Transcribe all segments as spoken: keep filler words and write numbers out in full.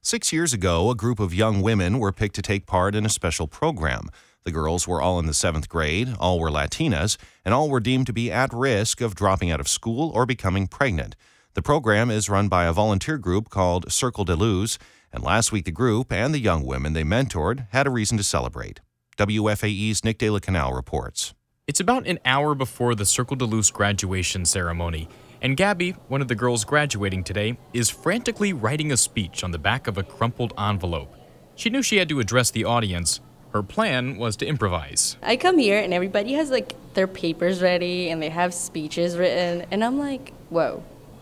Six years ago, a group of young women were picked to take part in a special program. The girls were all in the seventh grade, all were Latinas, and all were deemed to be at risk of dropping out of school or becoming pregnant. The program is run by a volunteer group called Circle de Luz, and last week the group and the young women they mentored had a reason to celebrate. W F A E's Nick De La Canal reports. It's about an hour before the Circle de Luz graduation ceremony, and Gabby, one of the girls graduating today, is frantically writing a speech on the back of a crumpled envelope. She knew she had to address the audience. Her plan was to improvise. I come here and everybody has like their papers ready and they have speeches written, and I'm like, whoa.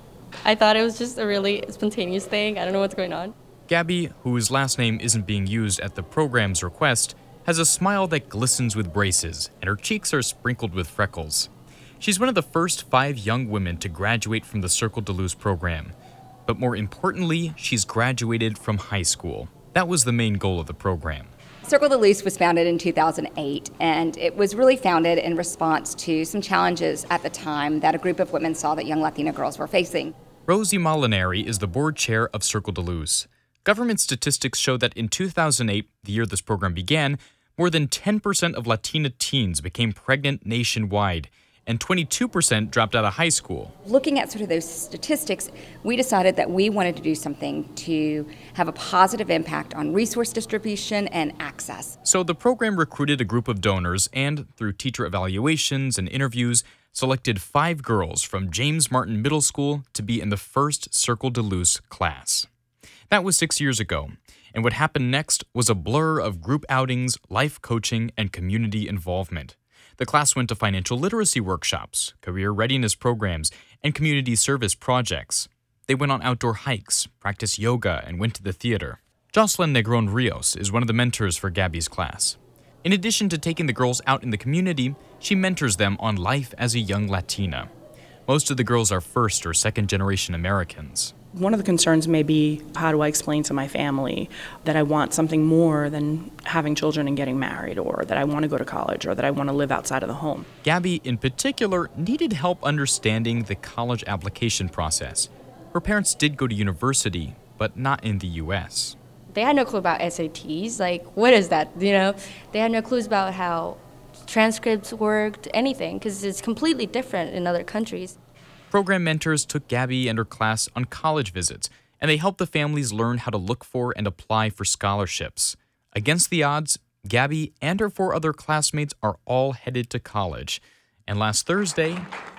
I thought it was just a really spontaneous thing. I don't know what's going on. Gabby, whose last name isn't being used at the program's request, has a smile that glistens with braces, and her cheeks are sprinkled with freckles. She's one of the first five young women to graduate from the Circle de Luz program. But more importantly, she's graduated from high school. That was the main goal of the program. Circle de Luz was founded in two thousand eight, and it was really founded in response to some challenges at the time that a group of women saw that young Latina girls were facing. Rosie Molinari is the board chair of Circle de Luz. Government statistics show that in two thousand eight, the year this program began, more than ten percent of Latina teens became pregnant nationwide, and twenty-two percent dropped out of high school. Looking at sort of those statistics, we decided that we wanted to do something to have a positive impact on resource distribution and access. So the program recruited a group of donors and, through teacher evaluations and interviews, selected five girls from James Martin Middle School to be in the first Circle de Luz class. That was six years ago, and what happened next was a blur of group outings, life coaching, and community involvement. The class went to financial literacy workshops, career readiness programs, and community service projects. They went on outdoor hikes, practiced yoga, and went to the theater. Jocelyn Negron Rios is one of the mentors for Gabby's class. In addition to taking the girls out in the community, she mentors them on life as a young Latina. Most of the girls are first or second generation Americans. One of the concerns may be, how do I explain to my family that I want something more than having children and getting married, or that I want to go to college, or that I want to live outside of the home? Gabby, in particular, needed help understanding the college application process. Her parents did go to university, but not in the U S. They had no clue about S A Ts. Like, what is that? You know, they had no clues about how transcripts worked, anything, because it's completely different in other countries. Program mentors took Gabby and her class on college visits, and they helped the families learn how to look for and apply for scholarships. Against the odds, Gabby and her four other classmates are all headed to college. And last Thursday,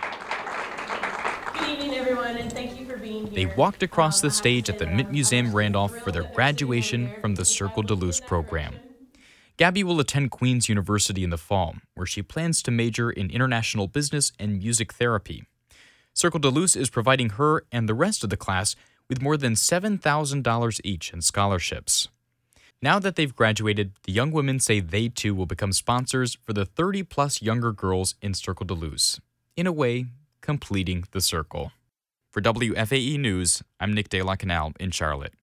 good evening, everyone, and thank you for being here. They walked across the stage at the Mint Museum Randolph for their graduation from the Circle de Luz program. Gabby will attend Queen's University in the fall, where she plans to major in international business and music therapy. Circle de Luz is providing her and the rest of the class with more than seven thousand dollars each in scholarships. Now that they've graduated, the young women say they too will become sponsors for the thirty-plus younger girls in Circle de Luz. In a way, completing the circle. For W F A E News, I'm Nick De La Canal in Charlotte.